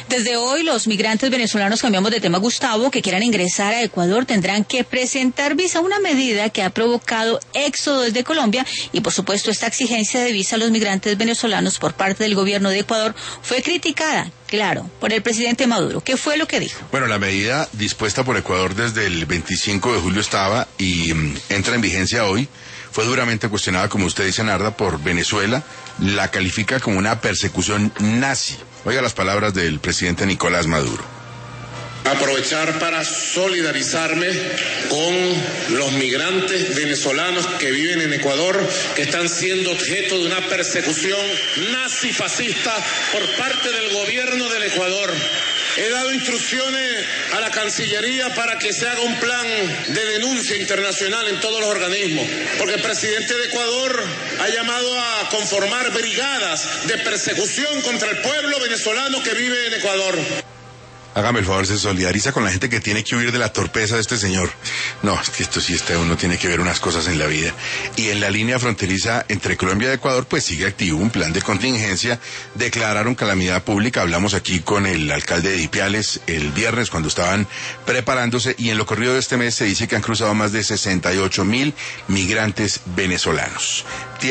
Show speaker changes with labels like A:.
A: Desde hoy, los migrantes venezolanos, cambiamos de tema, Gustavo, que quieran ingresar a Ecuador tendrán que presentar visa, una medida que ha provocado éxodo desde Colombia y, por supuesto, esta exigencia de visa a los migrantes venezolanos por parte del gobierno de Ecuador fue criticada, claro, por el presidente Maduro. ¿Qué fue lo que dijo?
B: Bueno, la medida dispuesta por Ecuador desde el 25 de julio estaba y entra en vigencia hoy. Fue duramente cuestionada, como usted dice, Narda, por Venezuela. La califica como una persecución nazi. Oiga las palabras del presidente Nicolás Maduro.
C: Aprovechar para solidarizarme con los migrantes venezolanos que viven en Ecuador, que están siendo objeto de una persecución nazi-fascista por parte del gobierno del Ecuador. He dado instrucciones a la Cancillería para que se haga un plan de denuncia internacional en todos los organismos, porque el presidente de Ecuador ha llamado a conformar brigadas de persecución contra el pueblo venezolano que vive en Ecuador.
B: Hágame el favor, se solidariza con la gente que tiene que huir de la torpeza de este señor. No, es que esto sí uno tiene que ver unas cosas en la vida. Y en la línea fronteriza entre Colombia y Ecuador, pues sigue activo un plan de contingencia. Declararon calamidad pública. Hablamos aquí con el alcalde de Ipiales el viernes cuando estaban preparándose, y en lo corrido de este mes se dice que han cruzado más de 68.000 migrantes venezolanos.